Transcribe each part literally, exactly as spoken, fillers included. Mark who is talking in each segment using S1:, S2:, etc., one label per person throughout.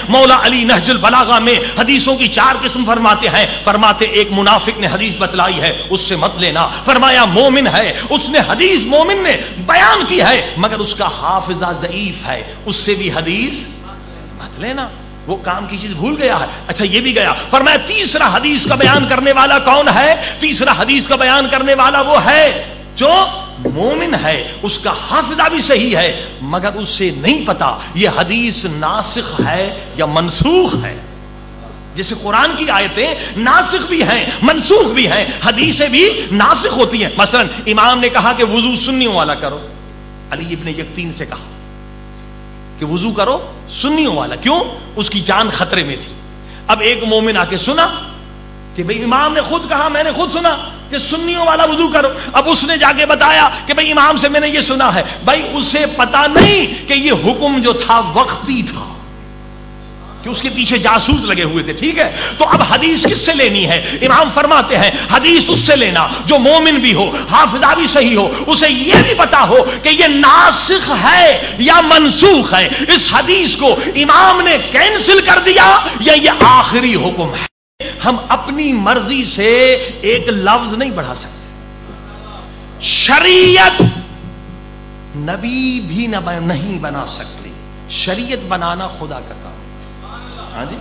S1: مولا علی نہج البلاغہ میں حدیثوں کی چار قسم فرماتے ہیں. فرماتے ایک منافق نے حدیث بتلائی ہے اس سے مت لینا. فرمایا مومن ہے اس نے حدیث مومن نے بیان کی ہے مگر اس کا حافظہ ضعیف ہے اس سے بھی حدیث مت لینا, وہ کام کی چیز بھول گیا ہے. اچھا یہ بھی گیا. فرمایا تیسرا حدیث کا بیان کرنے والا کون ہے؟ تیسرا حدیث کا بیان کرنے والا وہ ہے جو مومن ہے, اس کا حافظہ بھی صحیح ہے مگر اس سے نہیں پتا یہ حدیث ناسخ ہے یا منسوخ ہے. جیسے قرآن کی آیتیں ناسخ بھی ہیں منسوخ بھی ہیں, حدیثیں بھی ناسخ ہوتی ہیں. مثلا امام نے کہا کہ وضو سنیوں والا کرو, علی ابن یقطین سے کہا کہ وضو کرو سنیوں والا, کیوں؟ اس کی جان خطرے میں تھی. اب ایک مومن آ کے سنا کہ بھئی امام نے خود کہا, میں نے خود سنا کہ سنیوں والا وضو کرو. اب اس نے جا کے بتایا کہ بھئی امام سے میں نے یہ سنا ہے. بھائی اسے پتا نہیں کہ یہ حکم جو تھا وقتی تھا, کہ اس کے پیچھے جاسوس لگے ہوئے تھے. ٹھیک ہے, تو اب حدیث کس سے لینی ہے؟ امام فرماتے ہیں حدیث اس سے لینا جو مومن بھی ہو, حافظہ بھی صحیح ہو, اسے یہ بھی پتا ہو کہ یہ ناسخ ہے یا منسوخ ہے. اس حدیث کو امام نے کینسل کر دیا یا یہ آخری حکم ہے. ہم اپنی مرضی سے ایک لفظ نہیں بڑھا سکتے. شریعت نبی بھی نہیں بنا سکتے. شریعت بنانا خدا کا کام. ہاں جی,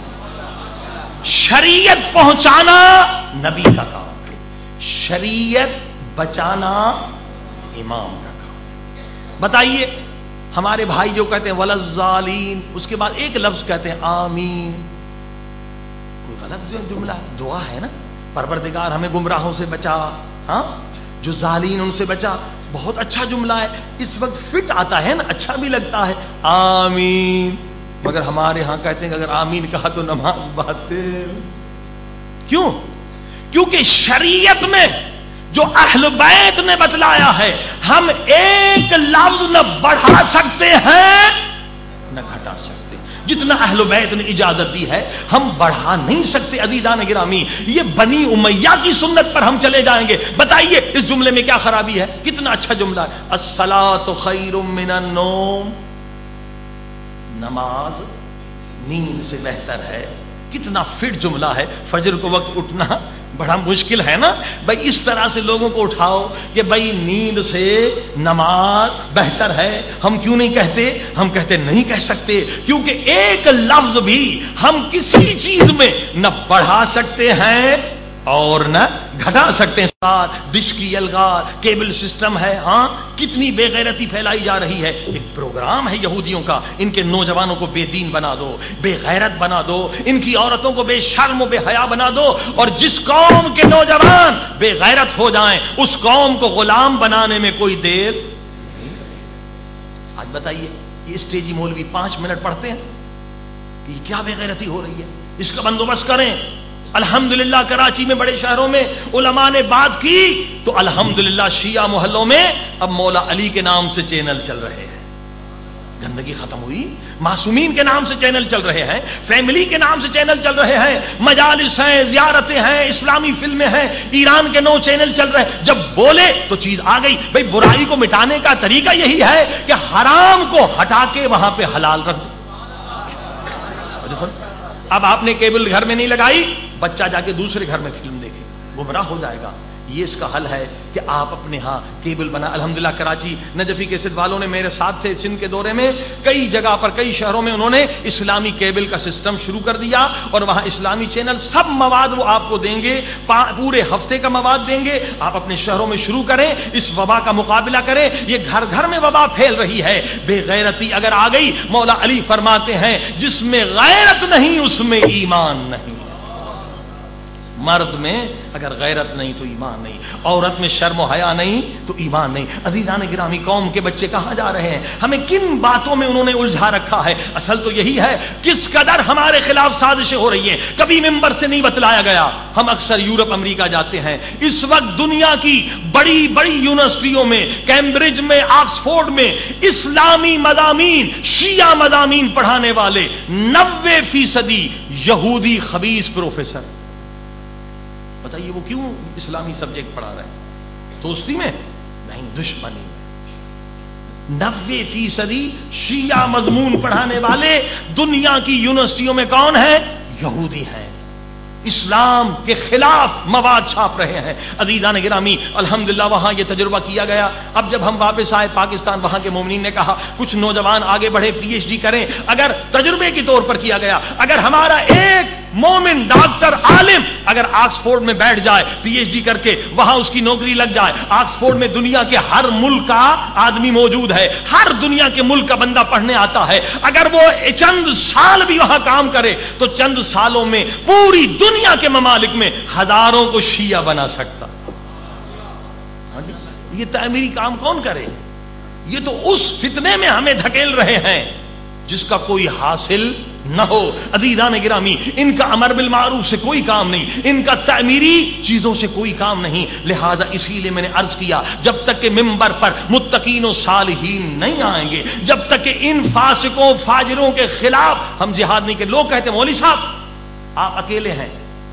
S1: شریعت پہنچانا نبی کا کام ہے, شریعت بچانا امام کا کام. بتائیے ہمارے بھائی جو کہتے ہیں وللظالین, اس کے بعد ایک لفظ کہتے ہیں آمین, کوئی غلط جملہ ہے؟ دعا ہے نا, پروردگار ہمیں گمراہوں سے بچا, ہاں جو ظالین ان سے بچا. بہت اچھا جملہ ہے, اس وقت فٹ آتا ہے نا, اچھا بھی لگتا ہے آمین. مگر ہمارے ہاں کہتے ہیں کہ اگر آمین کہا تو نماز باطل. کیوں؟ کیونکہ شریعت میں جو اہل بیت نے بتلایا ہے ہم ایک لفظ نہ بڑھا سکتے ہیں نہ گھٹا سکتے. جتنا اہل بیت نے اجازت دی ہے ہم بڑھا نہیں سکتے. عزیزان گرامی, یہ بنی امیہ کی سنت پر ہم چلے جائیں گے. بتائیے اس جملے میں کیا خرابی ہے؟ کتنا اچھا جملہ ہے, الصلاۃ خیر من النوم, نماز نیند سے بہتر ہے. کتنا فٹ جملہ ہے. فجر کو وقت اٹھنا بڑا مشکل ہے نا بھائی, اس طرح سے لوگوں کو اٹھاؤ کہ بھائی نیند سے نماز بہتر ہے. ہم کیوں نہیں کہتے؟ ہم کہتے نہیں کہہ سکتے کیونکہ ایک لفظ بھی ہم کسی چیز میں نہ بڑھا سکتے ہیں اور نہ گھٹا سکتے ہیں. ڈش کی الگار کیبل سسٹم ہے, ہاں کتنی بے غیرتی پھیلائی جا رہی ہے. ایک پروگرام ہے یہودیوں کا, ان کے نوجوانوں کو بے دین بنا دو, بے غیرت بنا دو, ان کی عورتوں کو بے شرم و بے حیا بنا دو, اور جس قوم کے نوجوان بے غیرت ہو جائیں اس قوم کو غلام بنانے میں کوئی دیر. آج بتائیے یہ اسٹیجی مولوی پانچ منٹ پڑھتے ہیں کہ یہ کیا بے غیرتی ہو رہی ہے, اس کا بندوبست کریں. الحمدللہ کراچی میں بڑے شہروں میں علماء نے بات کی تو الحمدللہ شیعہ محلوں میں اب مولا علی کے نام سے چینل چل رہے ہیں. گندگی ختم ہوئی, معصومین کے نام سے چینل چل رہے ہیں, فیملی کے نام سے چینل چل رہے ہیں, مجالس ہیں, زیارتیں ہیں, اسلامی فلمیں ہیں, ایران کے نو چینل چل رہے ہیں. جب بولے تو چیز آ گئی. بھئی برائی کو مٹانے کا طریقہ یہی ہے کہ حرام کو ہٹا کے وہاں پہ حلال رکھ دو. اب آپ نے کیبل گھر میں نہیں لگائی, بچہ جا کے دوسرے گھر میں فلم دیکھے گا, گمراہ ہو جائے گا. یہ اس کا حل ہے کہ آپ اپنے ہاں کیبل بنا. الحمدللہ کراچی نجفی کیسٹ والوں نے میرے ساتھ تھے سندھ کے دورے میں, کئی جگہ پر کئی شہروں میں انہوں نے اسلامی کیبل کا سسٹم شروع کر دیا, اور وہاں اسلامی چینل سب مواد وہ آپ کو دیں گے, پورے ہفتے کا مواد دیں گے. آپ اپنے شہروں میں شروع کریں, اس وبا کا مقابلہ کریں. یہ گھر گھر میں وبا پھیل رہی ہے. بے غیرتی اگر آ گئی, مولا علی فرماتے ہیں جس میں غیرت نہیں اس میں ایمان نہیں. مرد میں اگر غیرت نہیں تو ایمان نہیں, عورت میں شرم و حیا نہیں تو ایمان نہیں. عزیزان گرامی, قوم کے بچے کہاں جا رہے ہیں؟ ہمیں کن باتوں میں انہوں نے الجھا رکھا ہے؟ اصل تو یہی ہے کس قدر ہمارے خلاف سازشیں ہو رہی ہیں. کبھی ممبر سے نہیں بتلایا گیا. ہم اکثر یورپ امریکہ جاتے ہیں, اس وقت دنیا کی بڑی بڑی یونیورسٹیوں میں, کیمبرج میں, آکسفورڈ میں اسلامی مضامین, شیعہ مضامین پڑھانے والے نوے فیصدی یہودی خبیث پروفیسر. بتائیے وہ کیوں اسلامی سبجیکٹ پڑھا رہے ہیں؟ دوستی میں نہیں, دشمنی میں. نوے فیصدی شیعہ مضمون پڑھانے والے دنیا کی یونیورسٹیوں میں کون ہیں؟ یہودی ہیں، اسلام کے خلاف مواد چھاپ رہے ہیں۔ عزیزان گرامی، الحمدللہ وہاں یہ تجربہ کیا گیا۔ اب جب ہم واپس آئے پاکستان، وہاں کے مومنین نے کہا کچھ نوجوان آگے بڑھے، پی ایچ ڈی کریں۔ اگر تجربے کے طور پر کیا گیا، اگر ہمارا ایک مومن ڈاکٹر عالم اگر آکسفورڈ میں بیٹھ جائے پی ایچ ڈی کر کے، وہاں اس کی نوکری لگ جائے، آکسفورڈ میں دنیا کے ہر ملک کا آدمی موجود ہے، ہر دنیا کے ملک کا بندہ پڑھنے آتا ہے، اگر وہ چند سال بھی وہاں کام کرے تو چند سالوں میں پوری دنیا کے ممالک میں ہزاروں کو شیعہ بنا سکتا۔ یہ تعمیری کام کون کرے؟ یہ تو اس فتنے میں ہمیں دھکیل رہے ہیں جس کا کوئی حاصل نہ ہو۔ عزیزان گرامی، ان کا امر بالمعروف سے کوئی کام نہیں، ان کا تعمیری چیزوں سے کوئی کام نہیں۔ لہذا اسی لیے میں نے عرض کیا، جب تک کہ ممبر پر متقین و صالحین نہیں آئیں گے، جب تک کہ ان فاسقوں فاجروں کے خلاف ہم جہاد نہیں کریں۔ لوگ کہتے ہیں مولوی صاحب آپ اکیلے ہیں،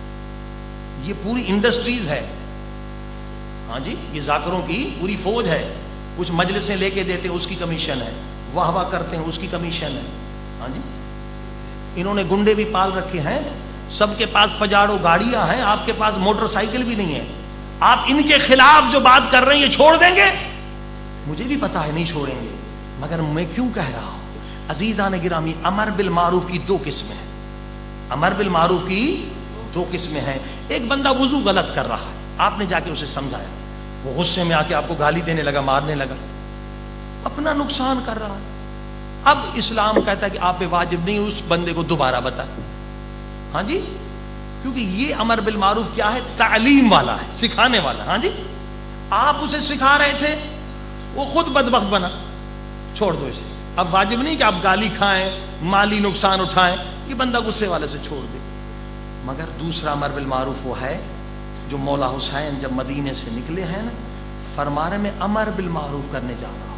S1: یہ پوری انڈسٹریز ہے، ہاں جی، یہ ذاکروں کی پوری فوج ہے، کچھ مجلسیں لے کے دیتے اس کی کمیشن ہے، واہ واہ کرتے ہیں اس کی کمیشن ہے، ہاں جی، انہوں نے گنڈے بھی پال رکھے ہیں، سب کے پاس پجاڑو گاڑیاں ہیں، آپ کے پاس موٹر سائیکل بھی نہیں ہے۔ آپ ان کے خلاف جو بات کر رہے ہیں یہ چھوڑ دیں گے؟ مجھے بھی پتا ہے نہیں چھوڑیں گے، مگر میں کیوں کہہ رہا ہوں؟ عزیزان گرامی، امر بالمعروف کی دو قسمیں ہیں، امر بالمعروف کی دو قسمیں ہیں۔ ایک بندہ وضو غلط کر رہا ہے، آپ نے جا کے اسے سمجھایا، وہ غصے میں آ کے آپ کو گالی دینے لگا، مارنے لگا، اپنا نقصان کر رہا ہے۔ اب اسلام کہتا ہے کہ آپ پہ واجب نہیں اس بندے کو دوبارہ بتائیں، ہاں جی، کیونکہ یہ امر بالمعروف کیا ہے؟ تعلیم والا ہے، سکھانے والا۔ ہاں جی، آپ اسے سکھا رہے تھے، وہ خود بدبخت بنا، چھوڑ دو اسے۔ اب واجب نہیں کہ آپ گالی کھائیں، مالی نقصان اٹھائیں، یہ بندہ غصے والے سے چھوڑ دے۔ مگر دوسرا امر بالمعروف وہ ہے جو مولا حسین جب مدینے سے نکلے ہیں نا، فرما رہے میں امر بالمعروف کرنے جا رہا ہوں،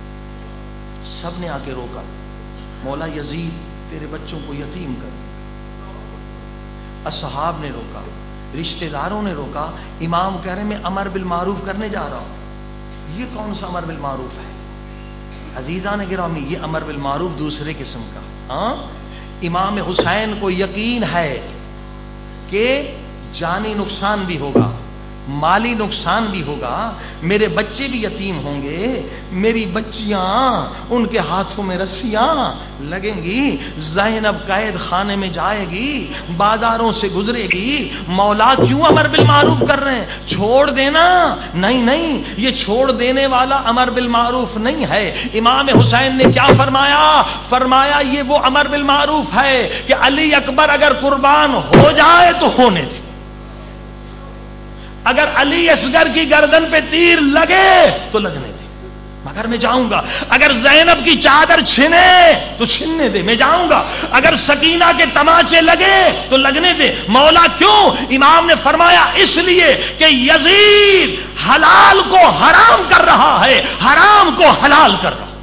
S1: سب نے آ کے روکا، مولا یزید تیرے بچوں کو یتیم کر دیا، اصحاب نے روکا، رشتہ داروں نے روکا، امام کہہ رہے میں امر بالمعروف کرنے جا رہا ہوں۔ یہ کون سا امر بالمعروف ہے؟ عزیزان گرامی، یہ امر بالمعروف دوسرے قسم کا۔ ہاں، امام حسین کو یقین ہے کہ جانی نقصان بھی ہوگا، مالی نقصان بھی ہوگا، میرے بچے بھی یتیم ہوں گے، میری بچیاں ان کے ہاتھوں میں رسیاں لگیں گی، زینب قید خانے میں جائے گی، بازاروں سے گزرے گی، مولا کیوں امر بالمعروف کر رہے ہیں؟ چھوڑ دینا۔ نہیں نہیں، یہ چھوڑ دینے والا امر بالمعروف نہیں ہے۔ امام حسین نے کیا فرمایا؟ فرمایا یہ وہ امر بالمعروف ہے کہ علی اکبر اگر قربان ہو جائے تو ہونے دے، اگر علی اصغر کی گردن پہ تیر لگے تو لگنے دے، مگر میں جاؤں گا۔ اگر زینب کی چادر چھنے تو چھننے دے، میں جاؤں گا۔ اگر سکینہ کے تماچے لگے تو لگنے دے۔ مولا کیوں؟ امام نے فرمایا اس لیے کہ یزید حلال کو حرام کر رہا ہے، حرام کو حلال کر رہا۔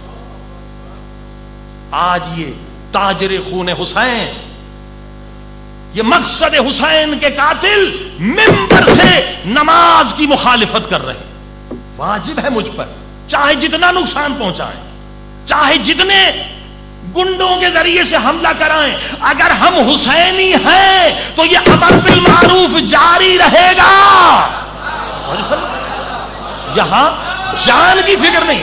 S1: آج یہ تاجر خون حسین، یہ مقصد حسین کے قاتل منبر سے نماز کی مخالفت کر رہے۔ واجب ہے مجھ پر، چاہے جتنا نقصان پہنچائیں، چاہے جتنے گنڈوں کے ذریعے سے حملہ کرائیں، اگر ہم حسینی ہیں تو یہ امر بالمعروف جاری رہے گا۔ یہاں جان کی فکر نہیں،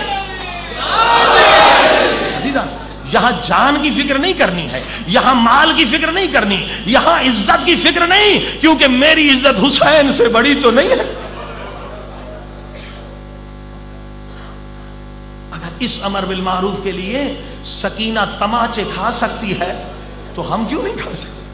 S1: یہاں جان کی فکر نہیں کرنی ہے، یہاں مال کی فکر نہیں کرنی، یہاں عزت کی فکر نہیں، کیونکہ میری عزت حسین سے بڑی تو نہیں ہے۔ اگر اس امر بالمعروف کے لیے سکینہ تماچے کھا سکتی ہے تو ہم کیوں نہیں کھا سکتے؟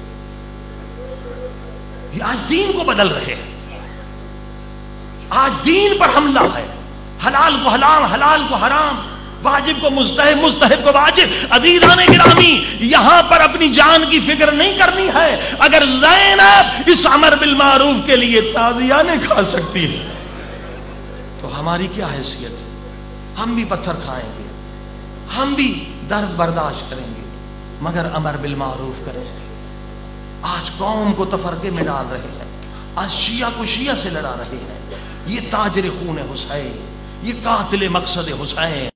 S1: یہ آج دین کو بدل رہے ہیں، آج دین پر حملہ ہے، حلال کو حلال، حلال کو حرام، واجب کو مستحب، مستحب کو واجب۔ عزیزان گرامی، یہاں پر اپنی جان کی فکر نہیں کرنی ہے۔ اگر زینب اس امر بالمعروف کے لیے تازیانے کھا سکتی ہے تو ہماری کیا حیثیت ہے؟ ہم بھی پتھر کھائیں گے، ہم بھی درد برداشت کریں گے، مگر امر بالمعروف کریں گے۔ آج قوم کو تفرقے میں ڈال رہے ہیں، آج شیعہ کو شیعہ سے لڑا رہے ہیں۔ یہ تاجر خون حسین، یہ قاتل مقصد حسین۔